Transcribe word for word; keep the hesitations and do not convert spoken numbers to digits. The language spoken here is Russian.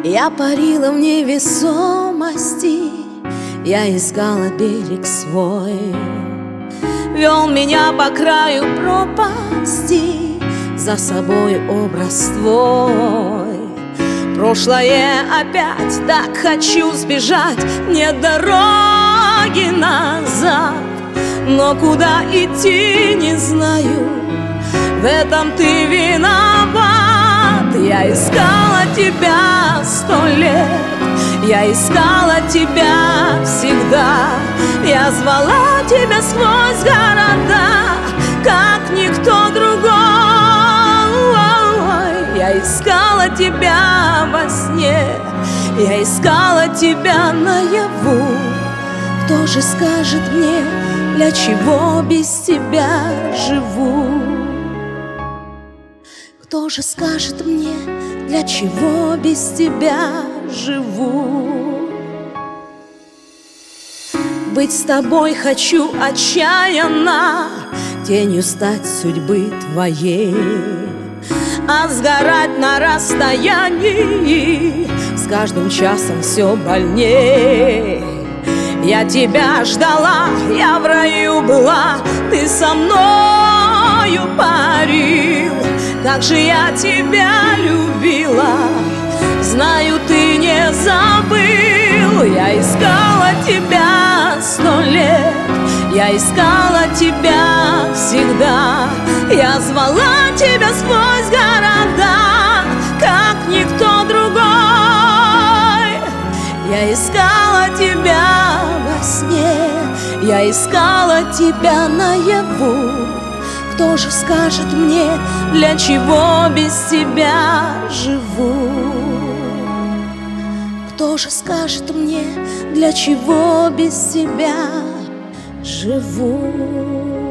Я парила в невесомости, я искала берег свой. Вел меня по краю пропасти, за собой образ твой. Прошлое опять, так хочу сбежать, нет дороги назад. Но куда идти не знаю, в этом ты виноват. Я искала тебя сто лет, я искала тебя всегда. Я звала тебя сквозь города, как никто другой. Я искала тебя во сне, я искала тебя наяву. Кто же скажет мне, для чего без тебя живу? Кто же скажет мне, для чего без тебя живу? Быть с тобой хочу отчаянно, тенью стать судьбы твоей, а сгорать на расстоянии с каждым часом все больней. Я тебя ждала, я в раю была, ты со мною парил. Как же я тебя любила, знаю, ты не забыл. Я искала тебя сто лет, я искала тебя всегда. Я звала тебя сквозь города, как никто другой. Я искала тебя во сне, я искала тебя наяву. Кто же скажет мне, для чего без тебя живу? Кто же скажет мне, для чего без тебя живу?